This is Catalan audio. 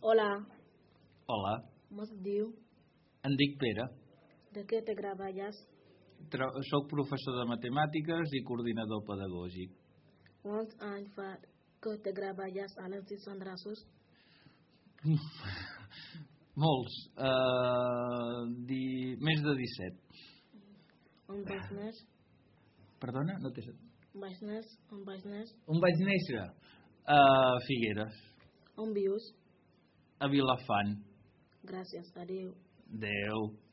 Hola, Hola, com es diu? em dic Pere. De què te treballes? Soc professor de matemàtiques i coordinador pedagògic. Quants anys fa que te treballes a l'Institut Andrassos? Molts. Més de 17. On vas néixer? Perdona? No t'he sentit. On vas néixer? On vaig néixer? A Figueres, On vius? a Vilafant. Gràcies, adéu. Adéu.